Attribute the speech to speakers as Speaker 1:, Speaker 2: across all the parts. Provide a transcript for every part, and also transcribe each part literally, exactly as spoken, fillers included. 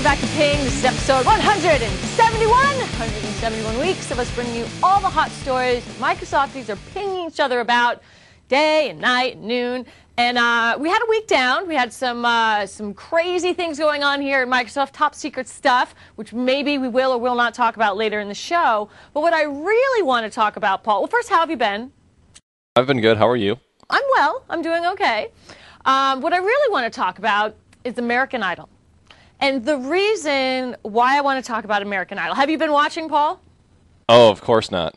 Speaker 1: welcome back to Ping. This is episode one hundred seventy-one. one hundred seventy-one weeks of us bringing you all the hot stories Microsofties are pinging each other about day and night and noon. And uh, we had a week down. We had some uh, some crazy things going on here at Microsoft, top secret stuff, which maybe we will or will not talk about later in the show. But what I really want to talk about, Paul, well, first, how have you been?
Speaker 2: I've been good. How are you?
Speaker 1: I'm well. I'm doing okay. Um, what I really want to talk about is American Idol. And the reason why I want to talk about American Idol. Have you been watching, Paul?
Speaker 2: Oh, of course not.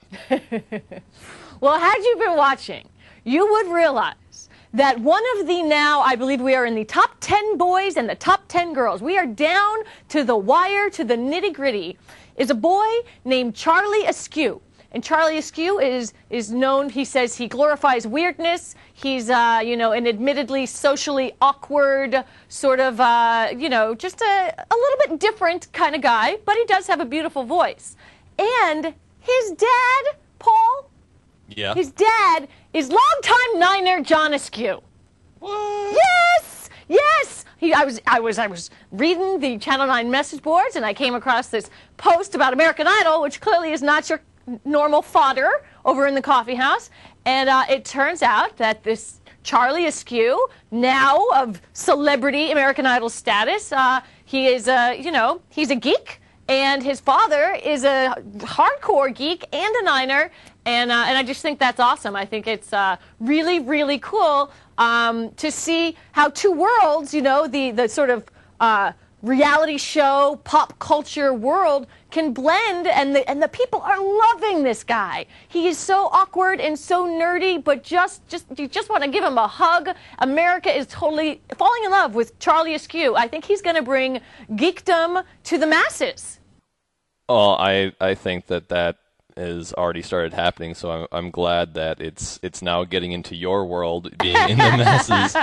Speaker 1: Well, had you been watching, you would realize that one of the now, I believe we are in the top ten boys and the top ten girls. We are down to the wire, to the nitty-gritty, is a boy named Charlie Askew. And Charlie Askew is, is known, he says he glorifies weirdness. He's, uh, you know, an admittedly socially awkward, sort of, uh, you know, just a, a little bit different kind of guy. But he does have a beautiful voice. And his dad, Paul,
Speaker 2: yeah.
Speaker 1: his dad is longtime Niner John Askew.
Speaker 2: What?
Speaker 1: Yes! Yes! He, I was, I was, I was reading the Channel nine message boards, and I came across this post about American Idol, which clearly is not your normal fodder over in the coffee house. And uh, it turns out that this Charlie Askew, now of celebrity American Idol status, uh, he is a, you know, he's a geek, and his father is a hardcore geek and a Niner, and uh, and I just think that's awesome. I think it's uh, really, really cool um, to see how two worlds, you know, the the sort of uh, reality show, pop culture world can blend, and the and the people are loving this guy. He is so awkward and so nerdy, but just just you just want to give him a hug. America is totally falling in love with Charlie Askew. I think he's going to bring geekdom to the masses.
Speaker 2: Oh, I I think that that has already started happening. So I'm I'm glad that it's it's now getting into your world, being in the masses.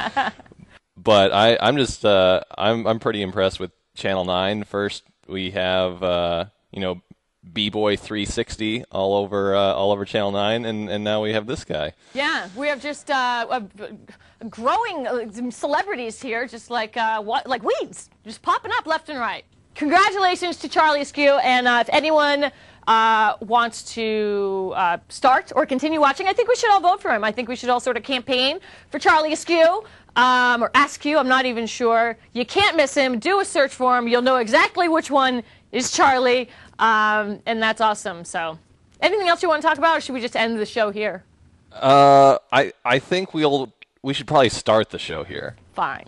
Speaker 2: But I I'm just uh, I'm I'm pretty impressed with Channel nine. First we have uh, you know, B-Boy three sixty all over uh, all over Channel nine, and, and now we have this guy.
Speaker 1: Yeah, we have just uh, a growing uh, celebrities here, just like uh, what, like weeds, just popping up left and right. Congratulations to Charlie Askew, and uh, if anyone uh, wants to uh, start or continue watching, I think we should all vote for him. I think we should all sort of campaign for Charlie Askew. Um, or Askew, I'm not even sure. You can't miss him. Do a search for him. You'll know exactly which one is Charlie, um, and that's awesome. So, anything else you want to talk about, or should we just end the show here?
Speaker 2: Uh, I I think we'll we should probably start the show here.
Speaker 1: Fine.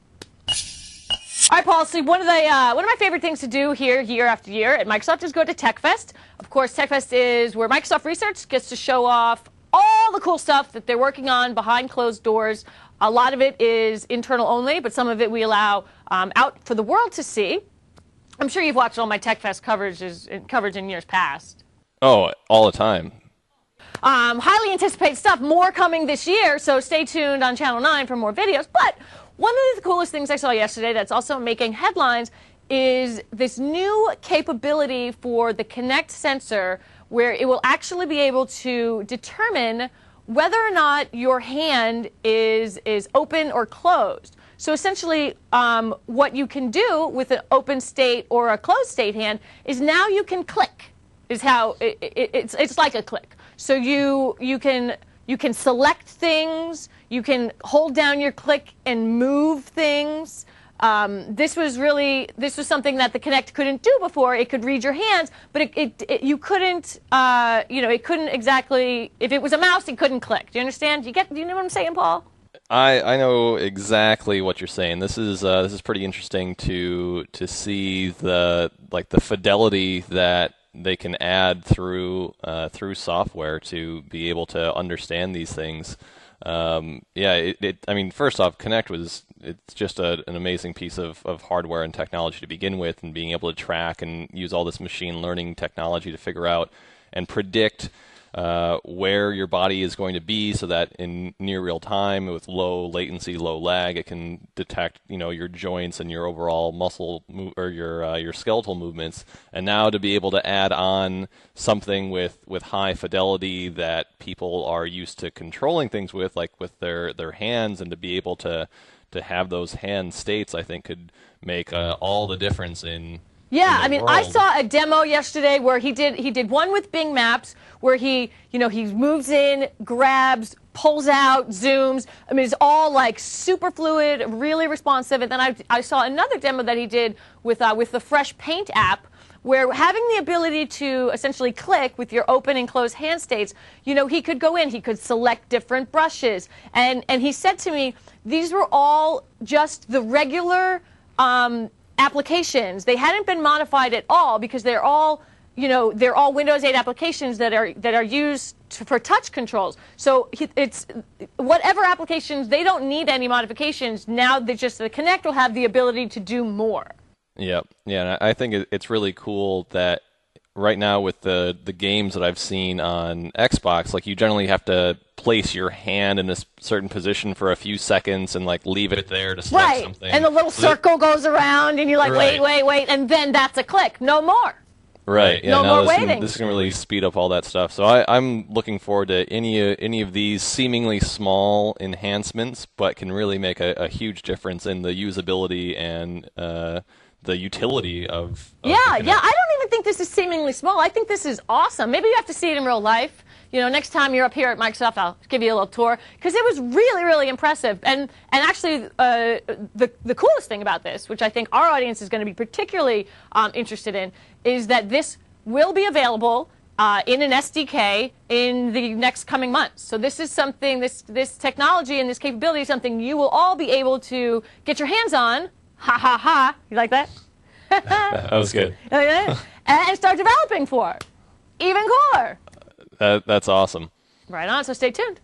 Speaker 1: All right, Paul. So one of the uh, one of my favorite things to do here, year after year at Microsoft, is go to TechFest. Of course, TechFest is where Microsoft Research gets to show off all the cool stuff that they're working on behind closed doors. A lot of it is internal only, but some of it we allow um, out for the world to see. I'm sure you've watched all my TechFest coverages, coverage in years past.
Speaker 2: Oh, all the time.
Speaker 1: Um, highly anticipated stuff, more coming this year, so stay tuned on Channel nine for more videos. But one of the coolest things I saw yesterday that's also making headlines is this new capability for the Kinect sensor, where it will actually be able to determine whether or not your hand is, is open or closed. So essentially, um, what you can do with an open state or a closed state hand is now you can click. Is how it, it, it's it's like a click. So you you can you can select things. You can hold down your click and move things. Um, this was really this was something that the Kinect couldn't do before. It could read your hands, but it, it, it you couldn't uh, you know it couldn't exactly, if it was a mouse, it couldn't click. Do you understand? Do you get? Do you know what I'm saying, Paul?
Speaker 2: I, I know exactly what you're saying. This is uh, this is pretty interesting to to see the like the fidelity that they can add through uh, through software to be able to understand these things. Um, yeah, it, it, I mean, first off, Kinect was it's just a, an amazing piece of, of hardware and technology to begin with, and being able to track and use all this machine learning technology to figure out and predict uh, where your body is going to be, so that in near real time, with low latency, low lag, it can detect, you know, your joints and your overall muscle mo- or your uh, your skeletal movements. And now to be able to add on something with, with high fidelity that people are used to controlling things with, like with their, their hands, and to be able to to have those hand states, I think could make uh, all the difference in.
Speaker 1: Yeah, I mean,
Speaker 2: world.
Speaker 1: I saw a demo yesterday where he did he did one with Bing Maps, where he, you know, he moves in, grabs, pulls out, zooms. I mean, it's all like super fluid, really responsive. And then I I saw another demo that he did with uh, with the Fresh Paint app, where having the ability to essentially click with your open and closed hand states, you know, he could go in, he could select different brushes. And, and he said to me, these were all just the regular um, applications. They hadn't been modified at all, because they're all, you know, they're all Windows eight applications that are that are used to, for touch controls. So it's whatever applications, they don't need any modifications. Now they just the Kinect will have the ability to do more.
Speaker 2: Yeah, yeah, and I think it's really cool that right now with the the games that I've seen on Xbox, like you generally have to place your hand in a certain position for a few seconds and like leave it there to select
Speaker 1: right.
Speaker 2: something.
Speaker 1: And the little circle goes around, and you're like,
Speaker 2: right.
Speaker 1: wait, wait, wait, and then that's a click. No more.
Speaker 2: Right. Yeah.
Speaker 1: No
Speaker 2: now
Speaker 1: more
Speaker 2: this
Speaker 1: waiting.
Speaker 2: Can, this can really speed up all that stuff. So I, I'm looking forward to any uh, any of these seemingly small enhancements, but can really make a, a huge difference in the usability and uh, the utility of. of
Speaker 1: yeah, yeah. I don't even think this is seemingly small. I think this is awesome. Maybe you have to see it in real life. You know, next time you're up here at Microsoft, I'll give you a little tour, because it was really, really impressive. And and actually, uh, the the coolest thing about this, which I think our audience is going to be particularly um, interested in, is that this will be available uh, in an S D K in the next coming months. So this is something, this this technology and this capability is something you will all be able to get your hands on. Ha ha ha! You like that?
Speaker 2: That was good.
Speaker 1: And start developing for. Even cooler.
Speaker 2: That, that's awesome.
Speaker 1: Right on, so stay tuned.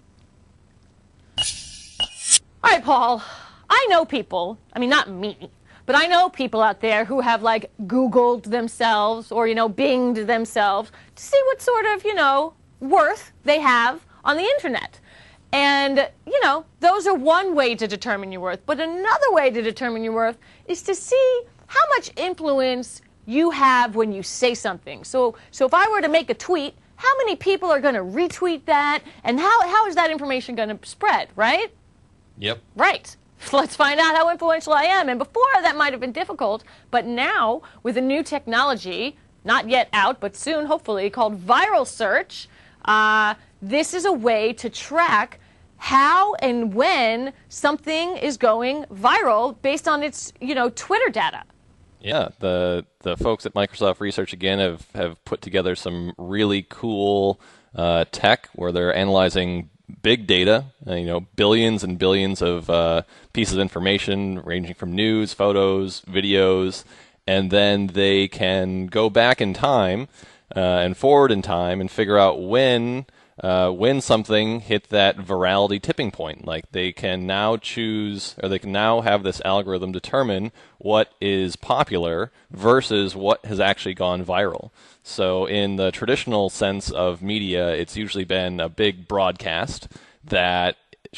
Speaker 1: All right, Paul, I know people, I mean, not me, but I know people out there who have, like, Googled themselves or, you know, Binged themselves to see what sort of, you know, worth they have on the internet. And, you know, those are one way to determine your worth. But another way to determine your worth is to see how much influence you have when you say something. So, so if I were to make a tweet, how many people are going to retweet that, and how, how is that information going to spread, right?
Speaker 2: Yep.
Speaker 1: Right. Let's find out how influential I am. And before, that might have been difficult, but now, with a new technology, not yet out, but soon, hopefully, called Viral Search, uh, this is a way to track how and when something is going viral based on its, you know, Twitter data.
Speaker 2: Yeah, the the folks at Microsoft Research again have, have put together some really cool uh, tech where they're analyzing big data, uh, you know, billions and billions of uh, pieces of information ranging from news, photos, videos, and then they can go back in time uh, and forward in time and figure out when uh, when something hit that virality tipping point. Like they can now choose, or they can now have this algorithm determine what is popular versus what has actually gone viral. So in the traditional sense of media, it's usually been a big broadcast that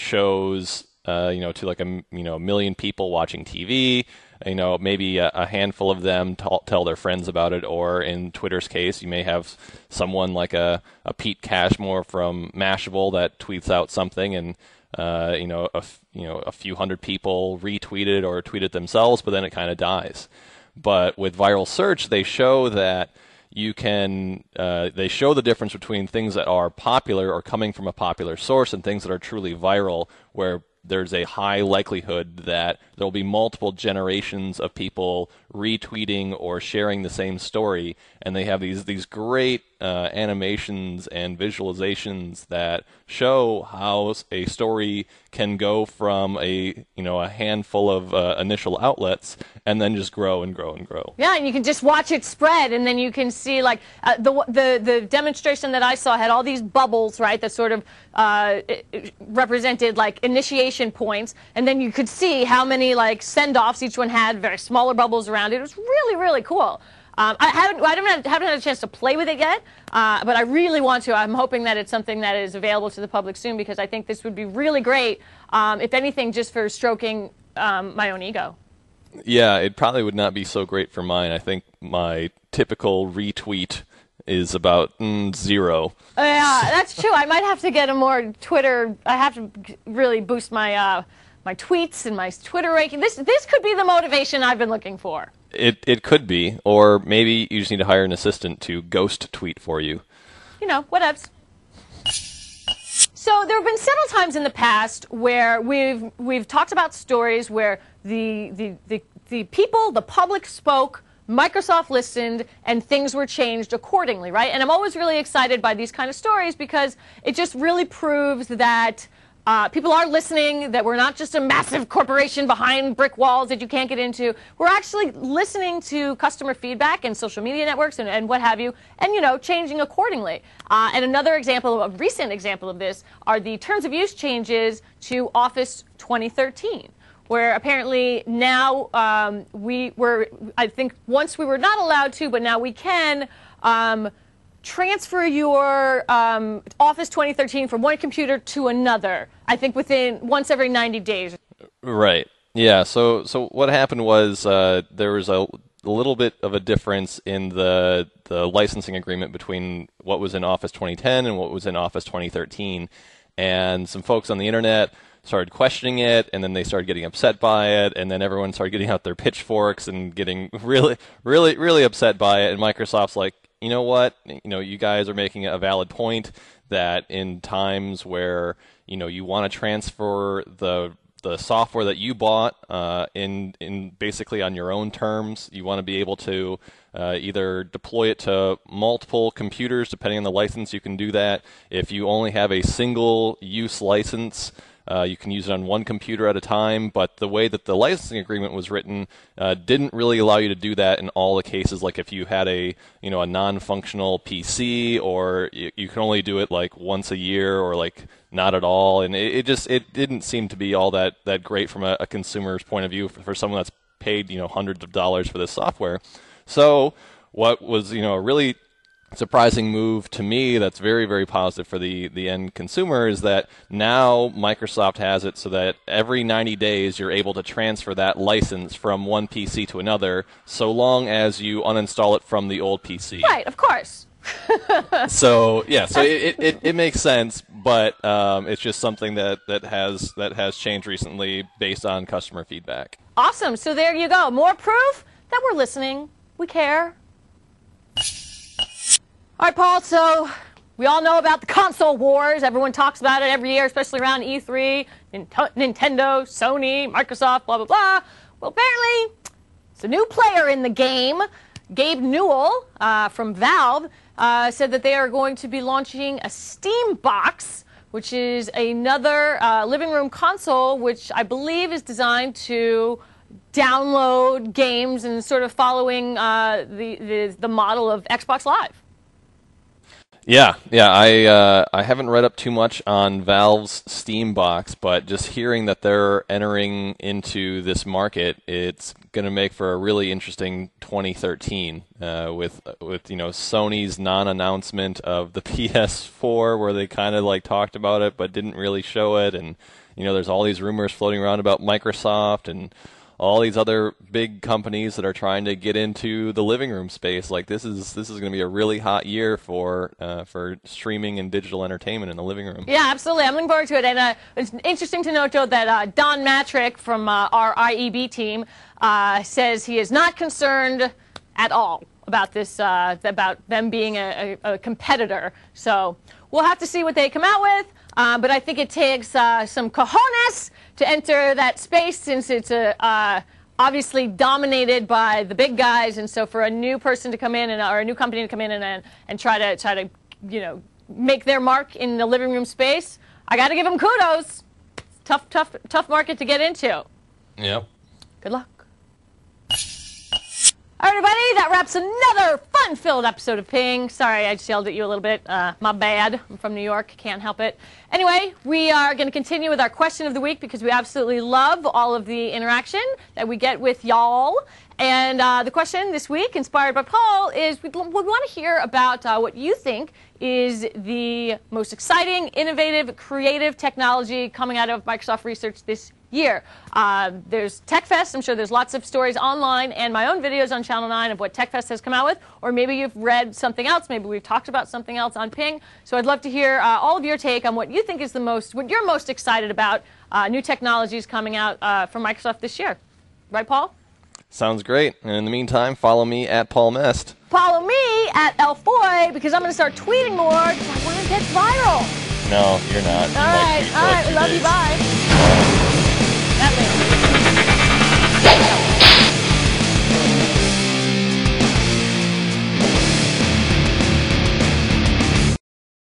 Speaker 2: shows, uh, you know, to like a you know million people watching T V. You know, maybe a, a handful of them t- tell their friends about it, or in Twitter's case, you may have someone like a, a Pete Cashmore from Mashable that tweets out something, and uh, you know, a f- you know, a few hundred people retweet it or tweet it themselves, but then it kind of dies. But with Viral Search, they show that you can, uh, they show the difference between things that are popular or coming from a popular source and things that are truly viral, where there's a high likelihood that there will be multiple generations of people retweeting or sharing the same story, and they have these these great uh, animations and visualizations that show how a story can go from a you know a handful of uh, initial outlets and then just grow and grow and grow.
Speaker 1: Yeah, and you can just watch it spread, and then you can see, like, uh, the, the the demonstration that I saw had all these bubbles, right, that sort of uh, represented, like, initiation points, and then you could see how many, like, send-offs each one had, very smaller bubbles around it. It was really, really cool. Um, I haven't, I haven't, haven't had a chance to play with it yet, uh, but I really want to. I'm hoping that it's something that is available to the public soon, because I think this would be really great, um, if anything, just for stroking um, my own ego.
Speaker 2: Yeah, it probably would not be so great for mine. I think my typical retweet is about mm, zero.
Speaker 1: Yeah, that's true. I might have to get a more Twitter. I have to really boost my uh, my tweets and my Twitter ranking. This this could be the motivation I've been looking for.
Speaker 2: It it could be, or maybe you just need to hire an assistant to ghost tweet for you.
Speaker 1: You know, whatevs. So there have been several times in the past where we've we've talked about stories where the the the, the people, the public spoke, Microsoft listened, and things were changed accordingly, right? And I'm always really excited by these kind of stories, because it just really proves that uh, people are listening, that we're not just a massive corporation behind brick walls that you can't get into. We're actually listening to customer feedback and social media networks and, and what have you, and, you know, changing accordingly. Uh, and another example, a recent example of this, are the terms of use changes to Office twenty thirteen. Where apparently now um, we were, I think once we were not allowed to, but now we can um, transfer your um, Office twenty thirteen from one computer to another, I think within once every ninety days.
Speaker 2: Right. Yeah. So so what happened was uh, there was a, a little bit of a difference in the the licensing agreement between what was in Office twenty ten and what was in Office twenty thirteen, and some folks on the internet started questioning it, and then they started getting upset by it, and then everyone started getting out their pitchforks and getting really, really, really upset by it. And Microsoft's like, you know what? You know, you guys are making a valid point that in times where, you know, you want to transfer the the software that you bought uh, in in basically on your own terms, you want to be able to uh, either deploy it to multiple computers, depending on the license. You can do that. If you only have a single use license, Uh, you can use it on one computer at a time, but the way that the licensing agreement was written uh, didn't really allow you to do that in all the cases. Like if you had a you know a non-functional P C, or you, you can only do it like once a year, or like not at all, and it, it just it didn't seem to be all that that great from a, a consumer's point of view for, for someone that's paid you know hundreds of dollars for this software. So what was you know a really surprising move to me that's very, very positive for the, the end consumer is that now Microsoft has it so that every ninety days you're able to transfer that license from one P C to another, so long as you uninstall it from the old P C.
Speaker 1: Right, of course.
Speaker 2: So yeah, so it, it, it makes sense, but um, it's just something that, that has that has changed recently based on customer feedback.
Speaker 1: Awesome. So there you go. More proof that we're listening. We care. All right, Paul, so we all know about the console wars. Everyone talks about it every year, especially around E three. Nintendo, Sony, Microsoft, blah, blah, blah. Well, apparently, it's a new player in the game. Gabe Newell uh, from Valve uh, said that they are going to be launching a Steam Box, which is another uh, living room console, which I believe is designed to download games and sort of following uh, the, the, the model of Xbox Live.
Speaker 2: Yeah, yeah. I uh, I haven't read up too much on Valve's Steam Box, but just hearing that they're entering into this market, it's going to make for a really interesting twenty thirteen uh, with with you know Sony's non-announcement of the P S four, where they kind of like talked about it but didn't really show it, and you know there's all these rumors floating around about Microsoft and all these other big companies that are trying to get into the living room space. Like this is this is going to be a really hot year for uh, for streaming and digital entertainment in the living room.
Speaker 1: Yeah, absolutely. I'm looking forward to it. And uh, it's interesting to note, Joe, that uh, Don Matrick from uh, our I E B team uh, says he is not concerned at all about this, uh, about them being a, a, a competitor. So we'll have to see what they come out with. Uh, but I think it takes uh, some cojones to enter that space, since it's uh, uh, obviously dominated by the big guys. And so for a new person to come in, and, or a new company to come in and, and, and try to, try to, you know, make their mark in the living room space, I got to give them kudos. It's tough, tough, tough market to get into.
Speaker 2: Yep.
Speaker 1: Good luck. All right, everybody, that wraps another fun-filled episode of Ping. Sorry, I just yelled at you a little bit. Uh, my bad. I'm from New York. Can't help it. Anyway, we are going to continue with our question of the week, because we absolutely love all of the interaction that we get with y'all. And uh, the question this week, inspired by Paul, is we, we want to hear about uh, what you think is the most exciting, innovative, creative technology coming out of Microsoft Research this year. Uh, there's TechFest. I'm sure there's lots of stories online and my own videos on Channel nine of what TechFest has come out with. Or maybe you've read something else. Maybe we've talked about something else on Ping. So I'd love to hear uh, all of your take on what you think is the most, what you're most excited about, uh, new technologies coming out uh, from Microsoft this year. Right, Paul?
Speaker 2: Sounds great. And in the meantime, follow me at Paul Mest.
Speaker 1: Follow me at Elfoy because I'm going to start tweeting more because I want to get viral.
Speaker 2: No, you're not.
Speaker 1: All right, all right. We love you. Bye.
Speaker 2: Bye.